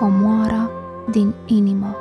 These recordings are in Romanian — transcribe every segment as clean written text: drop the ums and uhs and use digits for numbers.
comoara din inimă.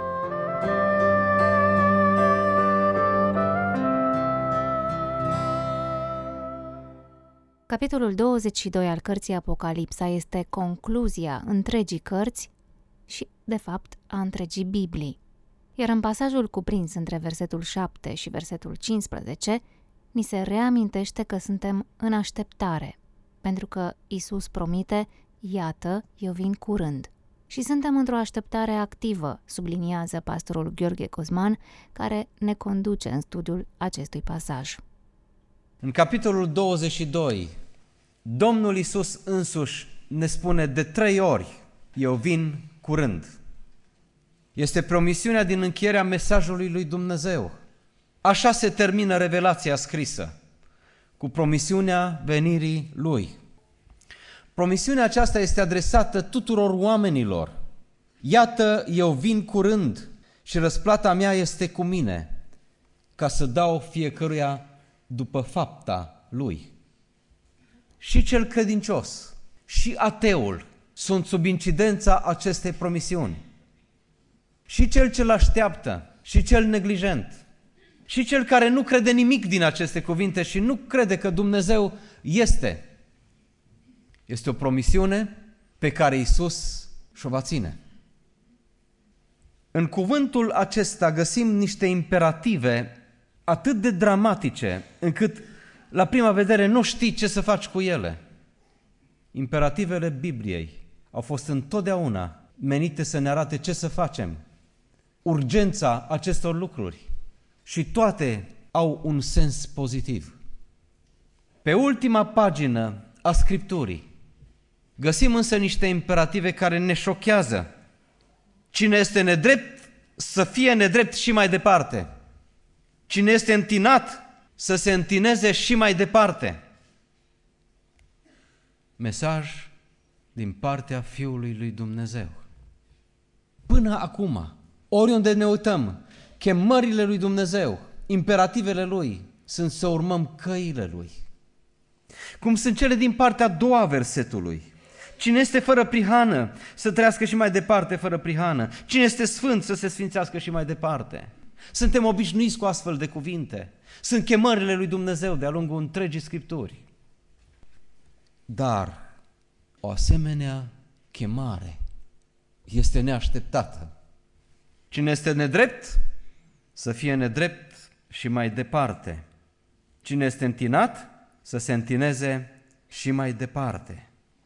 Capitolul 22 al cărții Apocalipsa este concluzia întregii cărți și, de fapt, a întregii Biblii. Iar în pasajul cuprins între versetul 7 și versetul 15, ni se reamintește că suntem în așteptare, pentru că Iisus promite: iată, eu vin curând. Și suntem într-o așteptare activă, subliniază pastorul Gheorghe Cosman, care ne conduce în studiul acestui pasaj. În capitolul 22, Domnul Iisus însuși ne spune de 3 ori: eu vin curând. Este promisiunea din încheierea mesajului lui Dumnezeu. Așa se termină revelația scrisă, cu promisiunea venirii Lui. Promisiunea aceasta este adresată tuturor oamenilor. Iată, eu vin curând și răsplata mea este cu mine, ca să dau fiecăruia după fapta lui. Și cel credincios și ateul sunt sub incidența acestei promisiuni. Și cel ce-l așteaptă și cel neglijent și cel care nu crede nimic din aceste cuvinte și nu crede că Dumnezeu este. Este o promisiune pe care Iisus și-o va ține. În cuvântul acesta găsim niște imperative atât de dramatice încât la prima vedere nu știi ce să faci cu ele. Imperativele Bibliei au fost întotdeauna menite să ne arate ce să facem, urgența acestor lucruri, și toate au un sens pozitiv. Pe ultima pagină a Scripturii găsim însă niște imperative care ne șochează. Cine este nedrept, să fie nedrept și mai departe. Cine este întinat, să se întineze și mai departe. Mesaj din partea Fiului lui Dumnezeu. Până acum, oriunde ne uităm, chemările lui Dumnezeu, imperativele Lui, sunt să urmăm căile Lui. Cum sunt cele din partea a doua versetului. Cine este fără prihană, să trăiască și mai departe fără prihană. Cine este sfânt, să se sfințească și mai departe. Suntem obișnuiți cu astfel de cuvinte. Sunt chemările lui Dumnezeu de-a lungul întregii Scripturi. Dar o asemenea chemare este neașteptată. Cine este nedrept, să fie nedrept și mai departe. Cine este întinat, să se întineze și mai departe.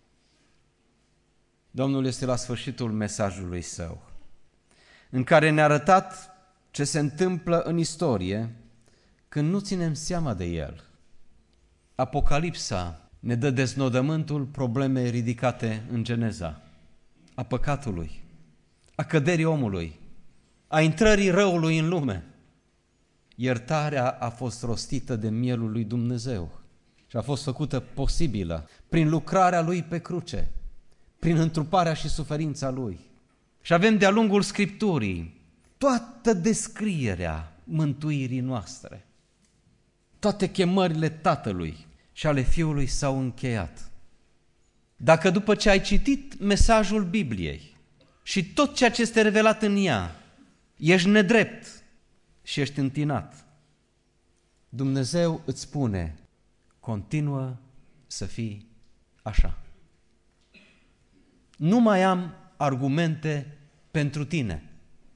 Domnul este la sfârșitul mesajului Său, în care ne-a arătat ce se întâmplă în istorie când nu ținem seama de El. Apocalipsa ne dă deznodământul problemei ridicate în Geneza, a păcatului, a căderii omului, a intrării răului în lume. Iertarea a fost rostită de mielul lui Dumnezeu și a fost făcută posibilă prin lucrarea Lui pe cruce, prin întruparea și suferința Lui. Și avem de-a lungul Scripturii toată descrierea mântuirii noastre. Toate chemările Tatălui și ale Fiului s-au încheiat. Dacă după ce ai citit mesajul Bibliei și tot ceea ce este revelat în ea, ești nedrept și ești întinat, Dumnezeu îți spune: continuă să fii așa. Nu mai am argumente pentru tine.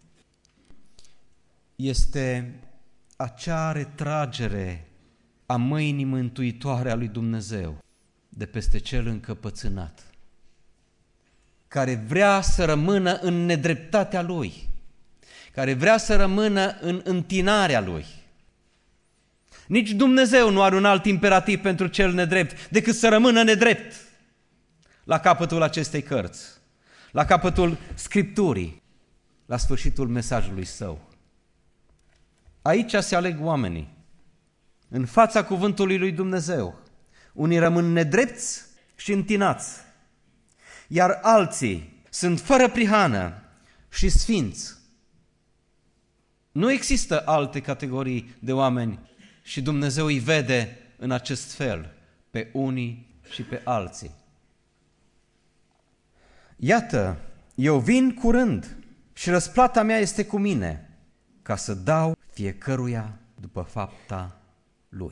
Este acea retragere a mâinii mântuitoare a lui Dumnezeu de peste cel încăpățânat, care vrea să rămână în nedreptatea lui, care vrea să rămână în întinarea lui. Nici Dumnezeu nu are un alt imperativ pentru cel nedrept decât să rămână nedrept. La capătul acestei cărți, la capătul Scripturii, la sfârșitul mesajului Său. Aici se aleg oamenii, în fața cuvântului lui Dumnezeu. Unii rămân nedrepți și întinați, iar alții sunt fără prihană și sfinți. Nu există alte categorii de oameni și Dumnezeu îi vede în acest fel, pe unii și pe alții. Iată, Eu vin curând și răsplata mea este cu mine, ca să dau fiecăruia după fapta lui.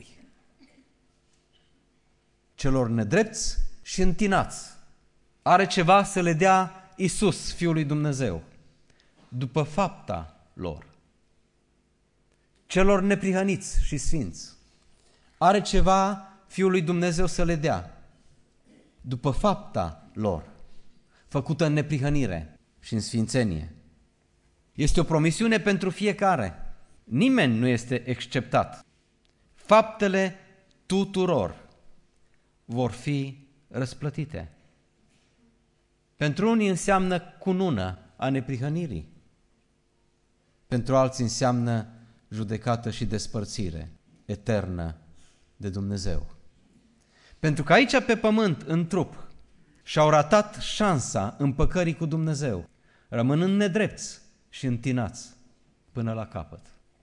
Celor nedrepți și întinați are ceva să le dea Iisus, Fiul lui Dumnezeu, după fapta lor. Celor neprihăniți și sfinți are ceva Fiul lui Dumnezeu să le dea, după fapta lor, făcută în neprihănire și în sfințenie. Este o promisiune pentru fiecare. Nimeni nu este exceptat. Faptele tuturor vor fi răsplătite. Pentru unii înseamnă cunună a neprihănirii. Pentru alții înseamnă judecată și despărțire eternă de Dumnezeu. Pentru că aici pe pământ, în trup, și-au ratat șansa împăcării cu Dumnezeu, rămânând nedrepți și întinați până la capăt.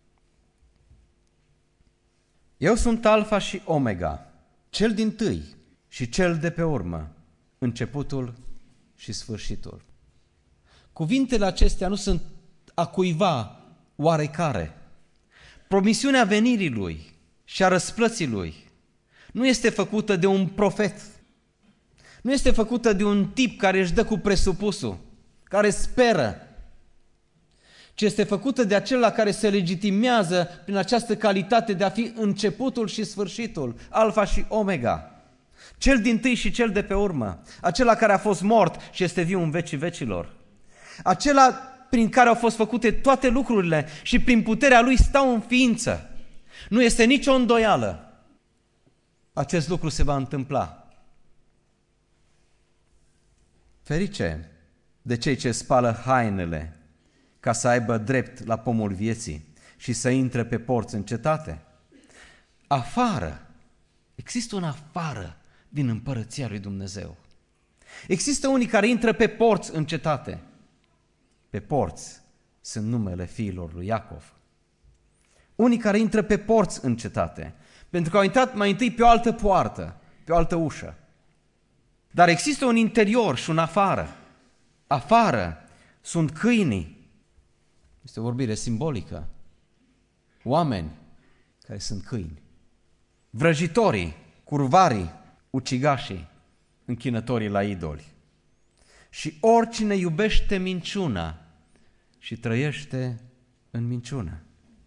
Eu sunt Alfa și Omega, cel dintâi și cel de pe urmă, începutul și sfârșitul. Cuvintele acestea nu sunt a cuiva oarecare. Promisiunea venirii Lui și a răsplății Lui nu este făcută de un profet, nu este făcută de un tip care își dă cu presupusul, care speră, ci este făcută de acela care se legitimează prin această calitate de a fi începutul și sfârșitul, Alfa și Omega, cel dintâi și cel de pe urmă, acela care a fost mort și este viu în vecii vecilor, acela prin care au fost făcute toate lucrurile și prin puterea Lui stau în ființă. Nu este nicio îndoială. Acest lucru se va întâmpla. Ferice de cei ce spală hainele ca să aibă drept la pomul vieții și să intre pe porți în cetate. Afară, există un afară din împărăția lui Dumnezeu. Există unii care intră pe porți în cetate. Pe porți sunt numele fiilor lui Iacov. Unii care intră pe porți în cetate, pentru că au intrat mai întâi pe o altă poartă, pe o altă ușă. Dar există un interior și un afară. Afară sunt câinii. Este o vorbire simbolică. Oameni care sunt câini. Vrăjitorii, curvarii, ucigașii, închinătorii la idoli. Și oricine iubește minciuna și trăiește în minciună.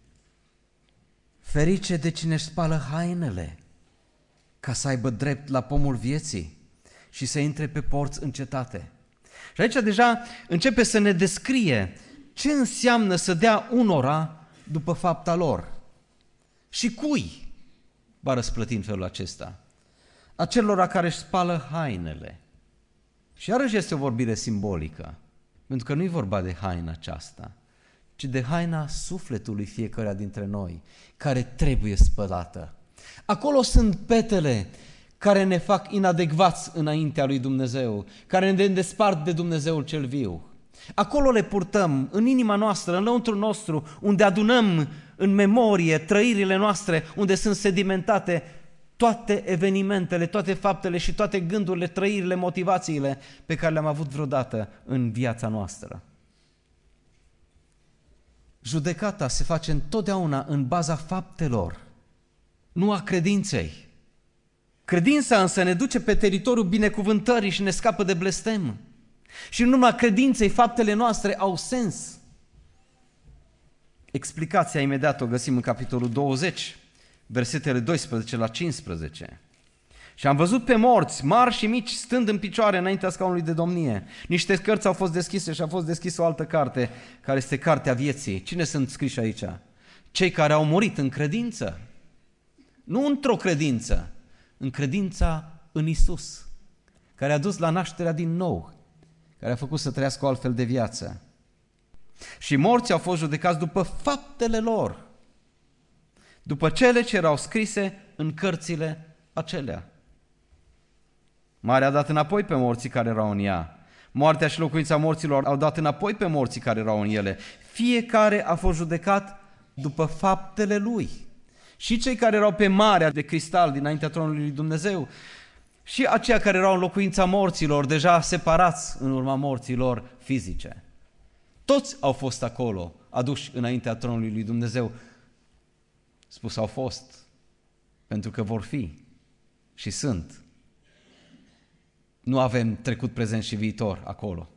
Ferice de cine își spală hainele ca să aibă drept la pomul vieții și să intre pe porți în cetate. Și aici deja începe să ne descrie ce înseamnă să dea unora după fapta lor. Și cui va răsplăti în felul acesta? Acelora care își spală hainele. Și iarăși este o vorbire simbolică, pentru că nu e vorba de haina aceasta, ci de haina sufletului fiecăruia dintre noi, care trebuie spălată. Acolo sunt petele care ne fac inadecvați înaintea lui Dumnezeu, care ne despart de Dumnezeul cel viu. Acolo le purtăm în inima noastră, în lăuntrul nostru, unde adunăm în memorie trăirile noastre, unde sunt sedimentate toate evenimentele, toate faptele și toate gândurile, trăirile, motivațiile pe care le-am avut vreodată în viața noastră. Judecata se face întotdeauna în baza faptelor, nu a credinței. Credința însă ne duce pe teritoriul binecuvântării și ne scapă de blestem. Și în urma credinței, faptele noastre au sens. Explicația imediat o găsim în capitolul 20, versetele 12 la 15. Și am văzut pe morți, mari și mici, stând în picioare înaintea scaunului de domnie. Niște cărți au fost deschise și a fost deschisă o altă carte, care este cartea vieții. Cine sunt scriși aici? Cei care au murit în credință. Nu într-o credință, în credința în Isus, care a dus la nașterea din nou, care a făcut să trăiască o altfel de viață. Și morții au fost judecați după faptele lor, după cele ce erau scrise în cărțile acelea. Marea a dat înapoi pe morții care erau în ea. Moartea și locuința morților au dat înapoi pe morții care erau în ele. Fiecare a fost judecat după faptele lui. Și cei care erau pe marea de cristal dinaintea tronului lui Dumnezeu și aceia care erau în locuința morților, deja separați în urma morților fizice. Toți au fost acolo, aduși înaintea tronului lui Dumnezeu. Spus au fost, pentru că vor fi și sunt. Nu avem trecut, prezent și viitor acolo.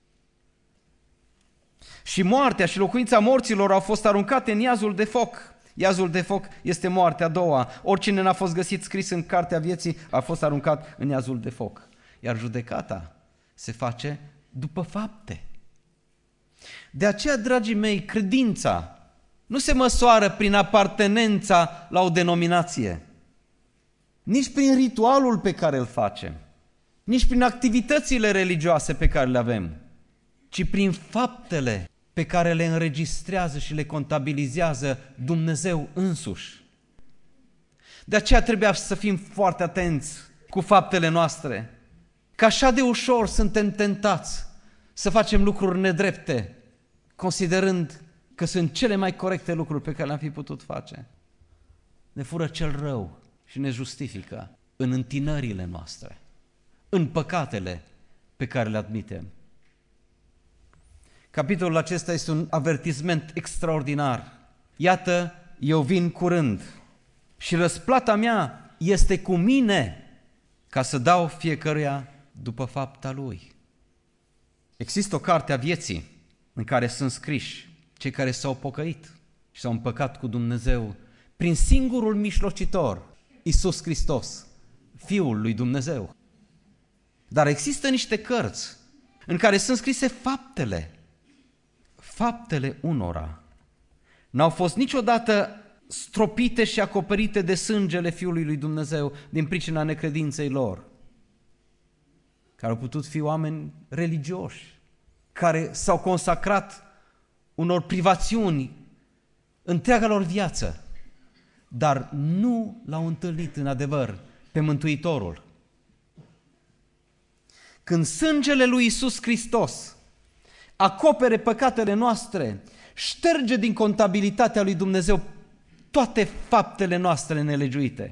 Și moartea și locuința morților au fost aruncate în iazul de foc. Iazul de foc este moartea a doua. Oricine n-a fost găsit scris în cartea vieții a fost aruncat în iazul de foc. Iar judecata se face după fapte. De aceea, dragii mei, credința nu se măsoară prin apartenența la o denominație, nici prin ritualul pe care îl facem, nici prin activitățile religioase pe care le avem, ci prin faptele pe care le înregistrează și le contabilizează Dumnezeu însuși. De aceea trebuia să fim foarte atenți cu faptele noastre, că așa de ușor suntem tentați să facem lucruri nedrepte, considerând că sunt cele mai corecte lucruri pe care le-am fi putut face. Ne fură cel rău și ne justifică în întinările noastre, în păcatele pe care le admitem. Capitolul acesta este un avertisment extraordinar. Iată, eu vin curând și răsplata mea este cu mine ca să dau fiecăruia după fapta lui. Există o carte a vieții în care sunt scriși cei care s-au pocăit și s-au împăcat cu Dumnezeu prin singurul mijlocitor, Iisus Hristos, Fiul lui Dumnezeu. Dar există niște cărți în care sunt scrise faptele unora. N-au fost niciodată stropite și acoperite de sângele Fiului lui Dumnezeu din pricina necredinței lor, care au putut fi oameni religioși, care s-au consacrat unor privațiuni întreaga lor viață, dar nu l-au întâlnit în adevăr pe Mântuitorul. Când sângele lui Iisus Hristos acopere păcatele noastre, șterge din contabilitatea lui Dumnezeu toate faptele noastre nelegiuite.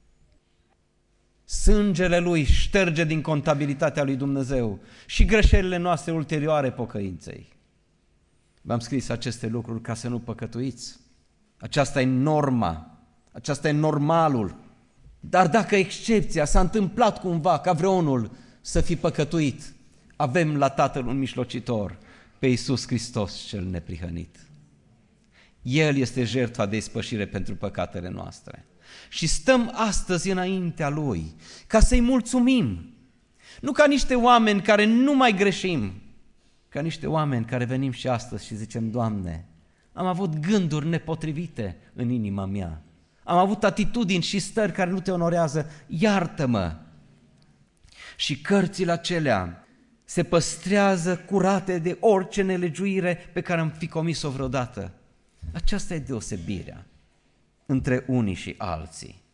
Sângele lui șterge din contabilitatea lui Dumnezeu și greșelile noastre ulterioare pocăinței. V-am scris aceste lucruri ca să nu păcătuiți. Aceasta e norma, aceasta e normalul. Dar dacă excepția s-a întâmplat cumva ca vreunul să fi păcătuit, avem la Tatăl un mijlocitor, pe Iisus Hristos cel neprihănit. El este jertfa de ispășire pentru păcatele noastre. Și stăm astăzi înaintea Lui ca să-i mulțumim. Nu ca niște oameni care nu mai greșim, ca niște oameni care venim și astăzi și zicem: Doamne, am avut gânduri nepotrivite în inima mea, am avut atitudini și stări care nu te onorează, iartă-mă. Și cărțile acelea se păstrează curate de orice nelegiuire pe care am fi comis-o vreodată. Aceasta e deosebirea între unii și alții.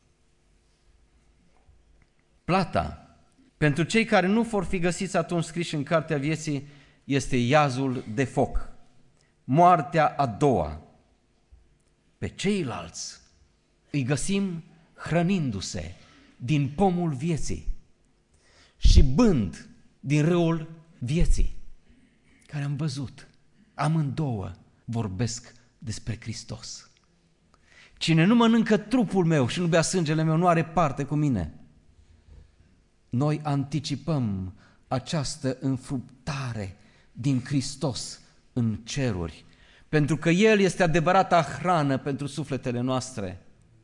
Plata pentru cei care nu vor fi găsiți atunci scriși în cartea vieții este iazul de foc, moartea a doua. Pe ceilalți îi găsim hrănindu-se din pomul vieții și bând din râul vieții, care am văzut. Amândouă vorbesc despre Hristos. Cine nu mănâncă trupul meu și nu bea sângele meu, nu are parte cu mine. Noi anticipăm această înfruptare din Hristos în ceruri, pentru că El este adevărata hrană pentru sufletele noastre.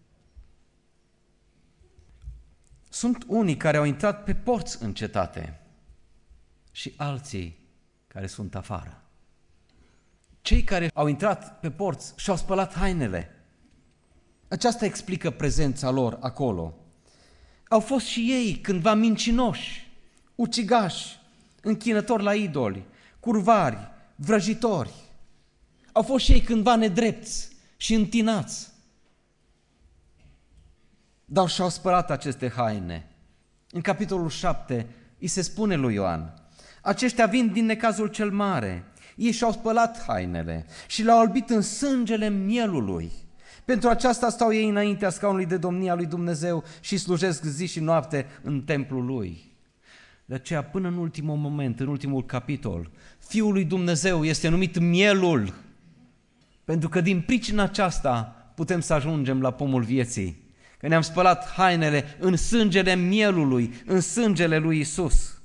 Sunt unii care au intrat pe porți în cetate și alții care sunt afară. Cei care au intrat pe porți și-au spălat hainele. Aceasta explică prezența lor acolo. Au fost și ei cândva mincinoși, ucigași, închinători la idoli, curvari, vrăjitori. Au fost și ei cândva nedrepți și întinați. Dar și-au spălat aceste haine. În capitolul 7 îi se spune lui Ioan: aceștia vin din necazul cel mare. Ei și-au spălat hainele și le-au albit în sângele mielului. Pentru aceasta stau ei înaintea scaunului de domnie a lui Dumnezeu și slujesc zi și noapte în templul lui. De aceea, până în ultimul moment, în ultimul capitol, Fiul lui Dumnezeu este numit mielul, pentru că din pricina aceasta putem să ajungem la pomul vieții. Că ne-am spălat hainele în sângele mielului, în sângele lui Isus.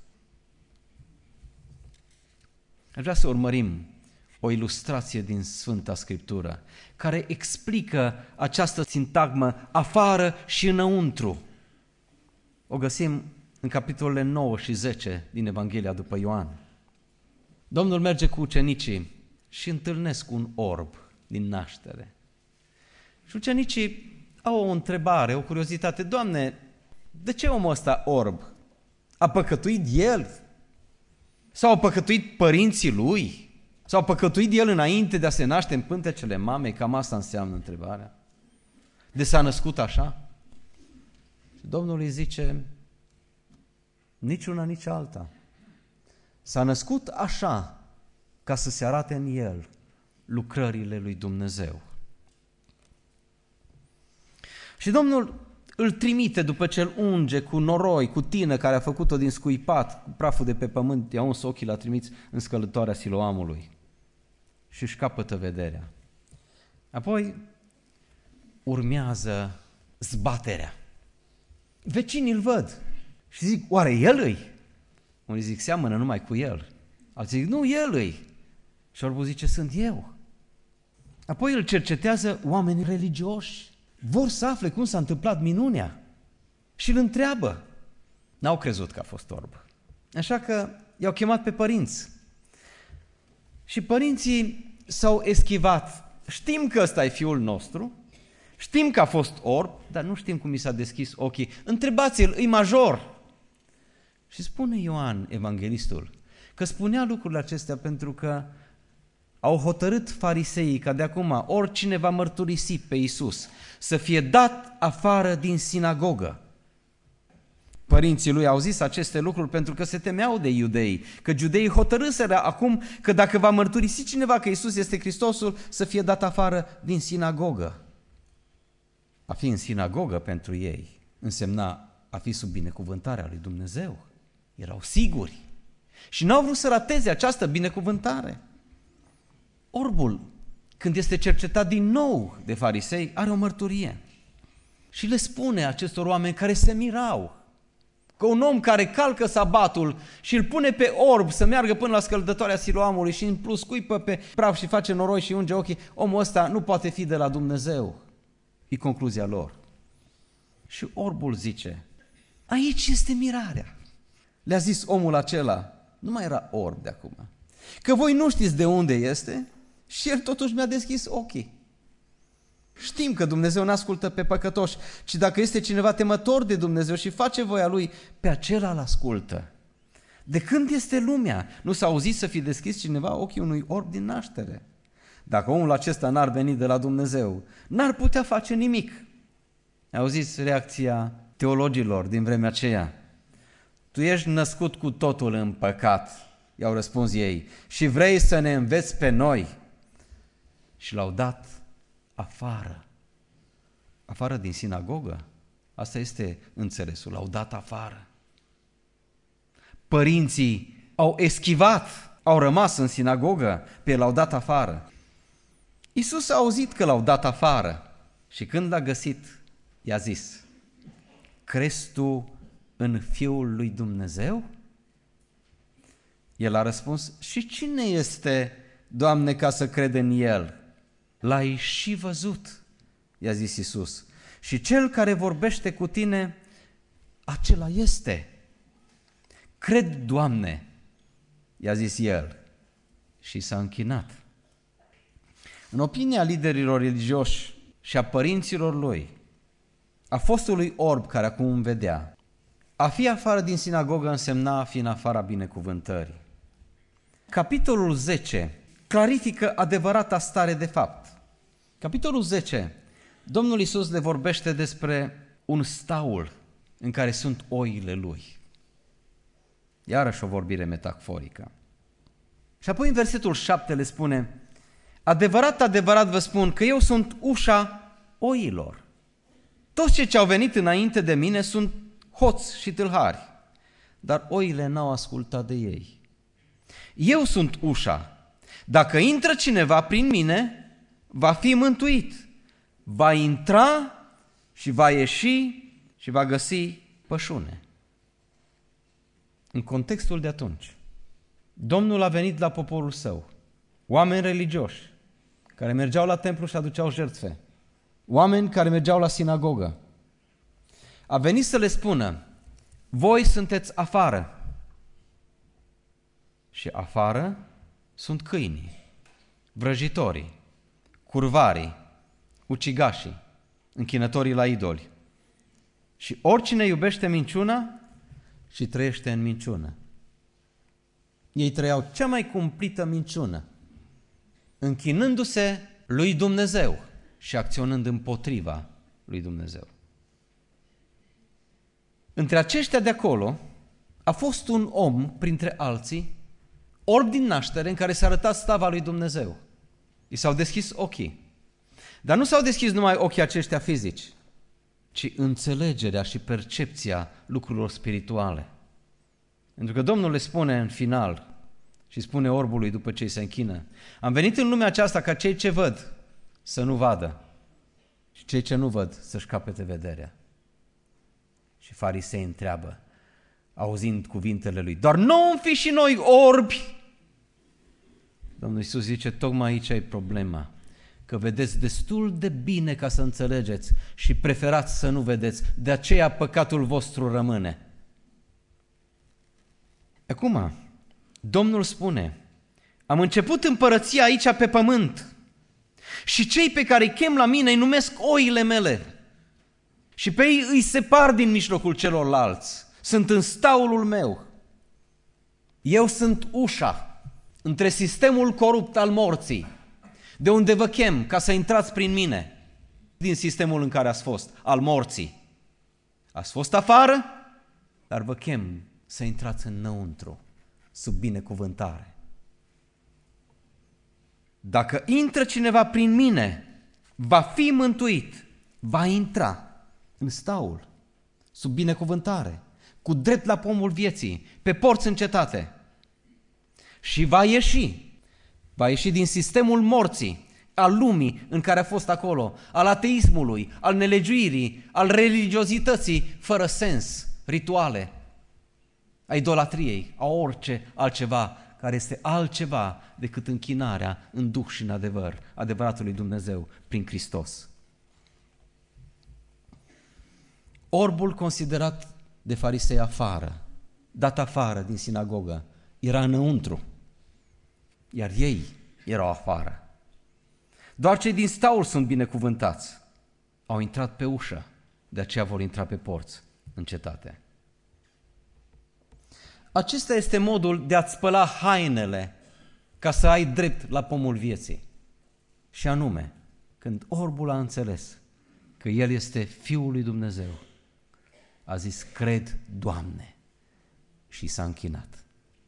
Aș vrea să urmărim o ilustrație din Sfânta Scriptură care explică această sintagmă afară și înăuntru. O găsim în capitolele 9 și 10 din Evanghelia după Ioan. Domnul merge cu ucenicii și întâlnesc un orb din naștere. Și ucenicii au o întrebare, o curiozitate. Doamne, de ce omul ăsta orb? A păcătuit el? Sau au păcătuit părinții lui? Sau a păcătuit el înainte de a se naște în pântecele mamei? Cam asta înseamnă întrebarea. De s-a născut așa? Și Domnul îi zice, nici una, nici alta. S-a născut așa ca să se arate în el lucrările lui Dumnezeu. Și Domnul îl trimite după ce îl unge cu noroi, cu tină care a făcut-o din scuipat, cu praful de pe pământ, i-a uns ochii, l-a trimis în scălătoarea Siloamului și își capătă vederea. Apoi urmează zbaterea. Vecinii îl văd și zic, oare el îi? Unii zic, seamănă numai cu el. Alții zic, nu, el îi. Și orbul zice, sunt eu. Apoi îl cercetează oamenii religioși. Vor să afle cum s-a întâmplat minunea și îl întreabă. N-au crezut că a fost orb. Așa că i-au chemat pe părinți. Și părinții s-au eschivat. Știm că ăsta e fiul nostru, știm că a fost orb, dar nu știm cum i s-a deschis ochii. Întrebați-l, e major. Și spune Ioan, evanghelistul, că spunea lucrurile acestea pentru că au hotărât fariseii ca de acum oricine va mărturisi pe Iisus să fie dat afară din sinagogă. Părinții lui au zis aceste lucruri pentru că se temeau de iudei, că iudeii hotărâseră acum că dacă va mărturisi cineva că Iisus este Hristosul, să fie dat afară din sinagogă. A fi în sinagogă pentru ei însemna a fi sub binecuvântarea lui Dumnezeu. Erau siguri și n-au vrut să rateze această binecuvântare. Orbul, când este cercetat din nou de farisei, are o mărturie și le spune acestor oameni care se mirau că un om care calcă sabatul și îl pune pe orb să meargă până la scăldătoarea Siloamului și în plus scuipă pe praf și face noroi și unge ochii, omul ăsta nu poate fi de la Dumnezeu. E concluzia lor. Și orbul zice, aici este mirarea. Le-a zis omul acela, nu mai era orb de acum, că voi nu știți de unde este și el totuși mi-a deschis ochii. Știm că Dumnezeu nu ascultă pe păcătoși, ci dacă este cineva temător de Dumnezeu și face voia Lui, pe acela îl ascultă. De când este lumea? Nu s-a auzit să fi deschis cineva ochii unui orb din naștere? Dacă omul acesta n-ar veni de la Dumnezeu, n-ar putea face nimic. Auziți reacția teologilor din vremea aceea? Tu ești născut cu totul în păcat, i-au răspuns ei, și vrei să ne înveți pe noi? Și l-au dat afară. Afară din sinagogă? Asta este înțelesul, l-au dat afară. Părinții au eschivat, au rămas în sinagogă, pe el l-au dat afară. Iisus a auzit că l-au dat afară și când l-a găsit, i-a zis, crezi tu în Fiul lui Dumnezeu? El a răspuns, și cine este, Doamne, ca să cred în El? L-ai și văzut, i-a zis Iisus, și cel care vorbește cu tine, acela este. Cred, Doamne, i-a zis el și s-a închinat. În opinia liderilor religioși și a părinților lui, a fostului orb care acum îmi vedea, a fi afară din sinagogă însemna a fi în afara binecuvântării. Capitolul 10 clarifică adevărata stare de fapt. Capitolul 10, Domnul Iisus le vorbește despre un staul în care sunt oile Lui. Iarăși o vorbire metaforică. Și apoi în versetul 7 le spune, adevărat, adevărat vă spun că eu sunt ușa oilor. Toți cei ce au venit înainte de mine sunt hoți și tâlhari, dar oile n-au ascultat de ei. Eu sunt ușa. Dacă intră cineva prin mine, va fi mântuit. Va intra și va ieși și va găsi pășune. În contextul de atunci, Domnul a venit la poporul său, oameni religioși, care mergeau la templu și aduceau jertfe, oameni care mergeau la sinagogă. A venit să le spună, voi sunteți afară și afară sunt câinii, vrăjitorii, curvarii, ucigașii, închinătorii la idoli. Și oricine iubește minciuna și trăiește în minciună. Ei trăiau cea mai cumplită minciună, închinându-se lui Dumnezeu și acționând împotriva lui Dumnezeu. Între aceștia de acolo a fost un om, printre alții, orb din naștere, în care s-a arătat slava lui Dumnezeu. I s-au deschis ochii. Dar nu s-au deschis numai ochii aceștia fizici, ci înțelegerea și percepția lucrurilor spirituale. Pentru că Domnul le spune în final și spune orbului după ce îi se închină, am venit în lumea aceasta ca cei ce văd să nu vadă și cei ce nu văd să-și capete vederea. Și farisei întreabă, auzind cuvintele lui, doar nu fi și noi orbi? Domnul Iisus zice, tocmai aici e problema, că vedeți destul de bine ca să înțelegeți și preferați să nu vedeți, de aceea păcatul vostru rămâne. Acum, Domnul spune, am început împărăția aici pe pământ și cei pe care îi chem la mine îi numesc oile mele și pe ei îi separ din mijlocul celorlalți. Sunt în staulul meu. Eu sunt ușa între sistemul corupt al morții, de unde vă chem ca să intrați prin mine, din sistemul în care ați fost, al morții. Ați fost afară, dar vă chem să intrați înăuntru, sub binecuvântare. Dacă intră cineva prin mine, va fi mântuit, va intra în staul, sub binecuvântare, cu drept la pomul vieții, pe porți în cetate. Și va ieși din sistemul morții, al lumii în care a fost acolo, al ateismului, al nelegiuirii, al religiozității fără sens, rituale, a idolatriei, a orice altceva care este altceva decât închinarea în duh și în adevăr, adevăratului Dumnezeu prin Hristos. Orbul considerat de farisei afară, dat afară din sinagogă, era înăuntru, iar ei erau afară. Doar cei din staul sunt binecuvântați. Au intrat pe ușă, de aceea vor intra pe porți în cetate. Acesta este modul de a-ți spăla hainele ca să ai drept la pomul vieții. Și anume, când orbul a înțeles că el este Fiul lui Dumnezeu, a zis, cred, Doamne, și s-a închinat.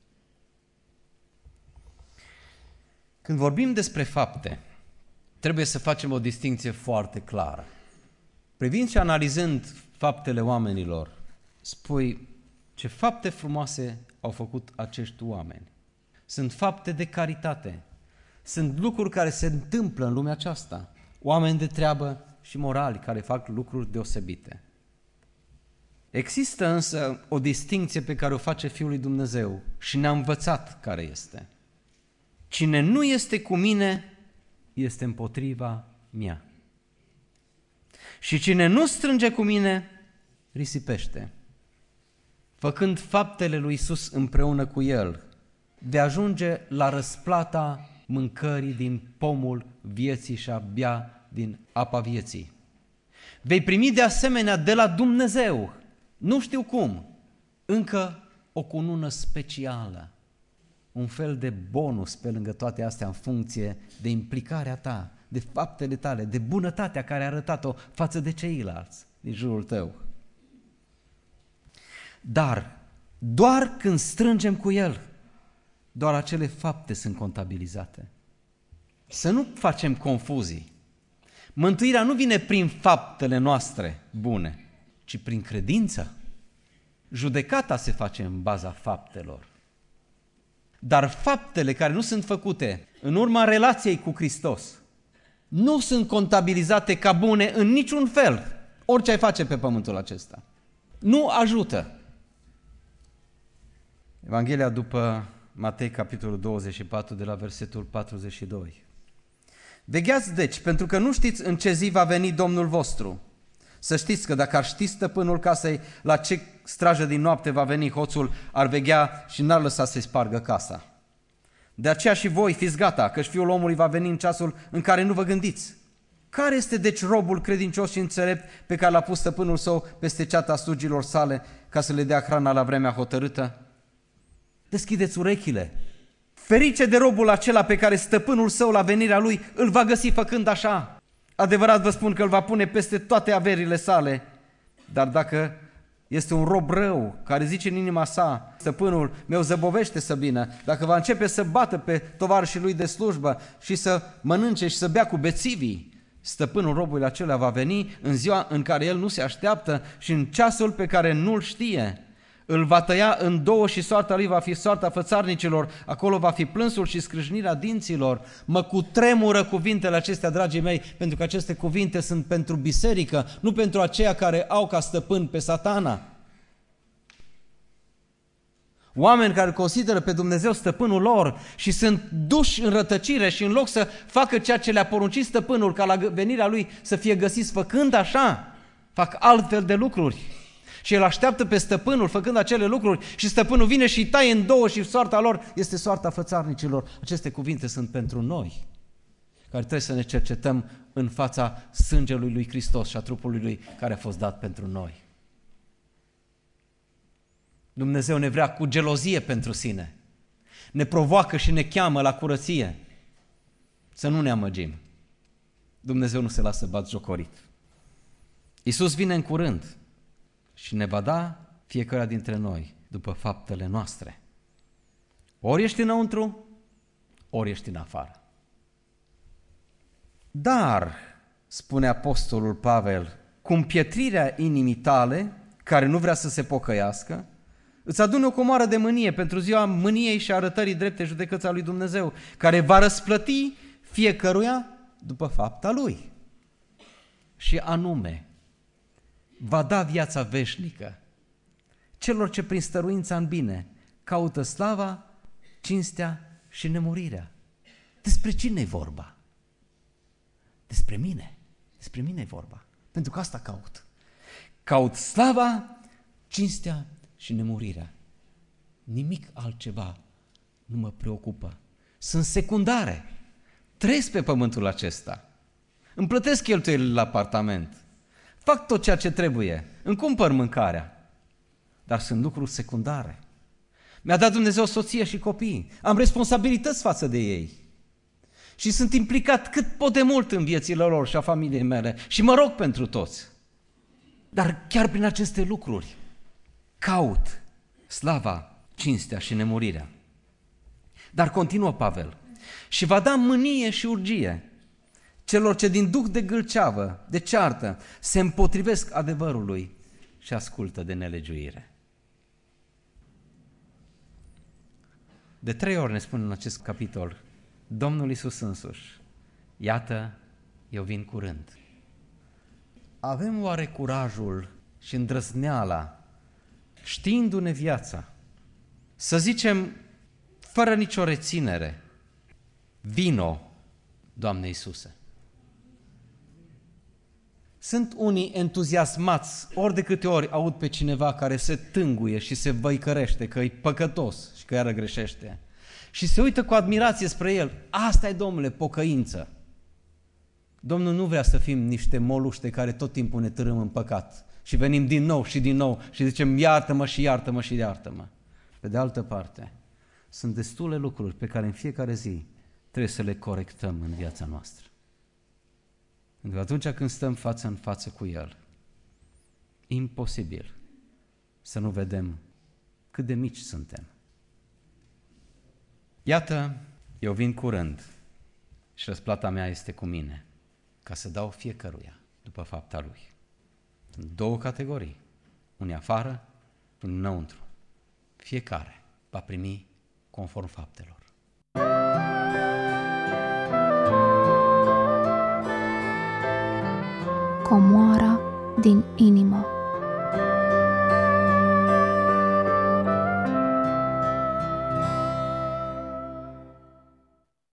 Când vorbim despre fapte, trebuie să facem o distincție foarte clară. Privind și analizând faptele oamenilor, spui, ce fapte frumoase au făcut acești oameni. Sunt fapte de caritate, sunt lucruri care se întâmplă în lumea aceasta, oameni de treabă și morali care fac lucruri deosebite. Există însă o distincție pe care o face Fiul lui Dumnezeu și ne-a învățat care este. Cine nu este cu mine, este împotriva mea. Și cine nu strânge cu mine, risipește. Făcând faptele lui Iisus împreună cu El, de ajunge la răsplata mâncării din pomul vieții și a bea din apa vieții. Vei primi de asemenea de la Dumnezeu, nu știu cum, încă o cunună specială, un fel de bonus pe lângă toate astea în funcție de implicarea ta, de faptele tale, de bunătatea care a arătat-o față de ceilalți din jurul tău. Dar doar când strângem cu El, doar acele fapte sunt contabilizate. Să nu facem confuzii. Mântuirea nu vine prin faptele noastre bune, ci prin credință. Judecata se face în baza faptelor. Dar faptele care nu sunt făcute în urma relației cu Hristos nu sunt contabilizate ca bune în niciun fel, orice ai face pe pământul acesta. Nu ajută. Evanghelia după Matei, capitolul 24, de la versetul 42. Vegheați deci, pentru că nu știți în ce zi va veni Domnul vostru. Să știți că dacă ar ști stăpânul casei la ce strajă din noapte va veni hoțul, ar veghea și n-ar lăsa să-i spargă casa. De aceea și voi fiți gata, căci Fiul omului va veni în ceasul în care nu vă gândiți. Care este deci robul credincios și înțelept pe care l-a pus stăpânul său peste ceata slugilor sale ca să le dea hrana la vremea hotărâtă? Deschideți urechile! Ferice de robul acela pe care stăpânul său la venirea lui îl va găsi făcând așa. Adevărat vă spun că îl va pune peste toate averile sale, dar dacă este un rob rău care zice în inima sa, stăpânul meu zăbovește să vină, dacă va începe să bată pe tovarășii lui de slujbă și să mănânce și să bea cu bețivii, stăpânul robului acela va veni în ziua în care el nu se așteaptă și în ceasul pe care nu-l știe. Îl va tăia în două și soarta lui va fi soarta fățarnicilor, acolo va fi plânsul și scrâșnirea dinților. Mă cutremură cuvintele acestea, dragii mei, pentru că aceste cuvinte sunt pentru biserică, nu pentru aceia care au ca stăpân pe Satana. Oameni care consideră pe Dumnezeu stăpânul lor și sunt duși în rătăcire și în loc să facă ceea ce le-a poruncit stăpânul ca la venirea lui să fie găsiți făcând așa, fac altfel de lucruri. Și el așteaptă pe stăpânul făcând acele lucruri și stăpânul vine și îi taie în două și soarta lor este soarta fățarnicilor. Aceste cuvinte sunt pentru noi, care trebuie să ne cercetăm în fața sângelui lui Hristos și a trupului lui care a fost dat pentru noi. Dumnezeu ne vrea cu gelozie pentru sine. Ne provoacă și ne cheamă la curăție. Să nu ne amăgim. Dumnezeu nu se lasă batjocorit. Iisus vine în curând și ne va da fiecare dintre noi după faptele noastre. Ori ești înăuntru, ori ești în afară. Dar, spune apostolul Pavel, cu împietrirea inimii tale, care nu vrea să se pocăiască, îți adune o comoară de mânie pentru ziua mâniei și arătării drepte judecății a lui Dumnezeu, care va răsplăti fiecăruia după fapta lui. Și anume, va da viața veșnică celor ce prin stăruința în bine caută slava, cinstea și nemurirea. Despre cine e vorba? Despre mine. Despre mine e vorba. Pentru că asta caut. Caut slava, cinstea și nemurirea. Nimic altceva nu mă preocupă. Sunt secundare. Trăiesc pe pământul acesta. Îmi plătesc cheltuielile la apartament. Fac tot ceea ce trebuie. Îmi cumpăr mâncarea. Dar sunt lucruri secundare. Mi-a dat Dumnezeu soție și copii. Am responsabilități față de ei. Și sunt implicat cât pot de mult în viețile lor și a familiei mele. Și mă rog pentru toți. Dar chiar prin aceste lucruri caut slava, cinstea și nemurirea. Dar continuă Pavel. Și va da mânie și urgie celor ce din duh de gâlceavă, de ceartă, se împotrivesc adevărului și ascultă de nelegiuire. De 3 ori ne spune în acest capitol Domnul Iisus însuși: iată, eu vin curând. Avem oare curajul și îndrăzneala, știindu-ne viața, să zicem fără nicio reținere: vino, Doamne Iisuse? Sunt unii entuziasmați ori de câte ori aud pe cineva care se tânguie și se văicărește că e păcătos și că iară greșește și se uită cu admirație spre el. Asta e, Domnule, pocăință. Domnul nu vrea să fim niște moluște care tot timpul ne târâm în păcat și venim din nou și din nou și zicem iartă-mă și iartă-mă și iartă-mă. Pe de altă parte, sunt destule lucruri pe care în fiecare zi trebuie să le corectăm în viața noastră. Pentru că atunci când stăm față în față cu El, imposibil să nu vedem cât de mici suntem. Iată, eu vin curând și răsplata mea este cu mine. ca să dau fiecăruia după fapta lui. Sunt două categorii, unii afară, unii înăuntru. Fiecare va primi conform faptelor. Comoara din inimă.